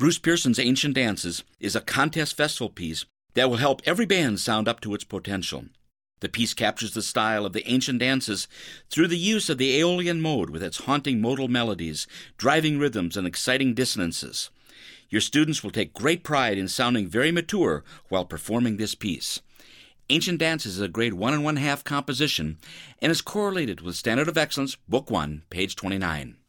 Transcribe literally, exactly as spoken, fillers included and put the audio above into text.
Bruce Pearson's Ancient Dances is a contest festival piece that will help every band sound up to its potential. The piece captures the style of the ancient dances through the use of the Aeolian mode with its haunting modal melodies, driving rhythms, and exciting dissonances. Your students will take great pride in sounding very mature while performing this piece. Ancient Dances is a grade one and one half composition and is correlated with Standard of Excellence, Book one, page twenty-nine.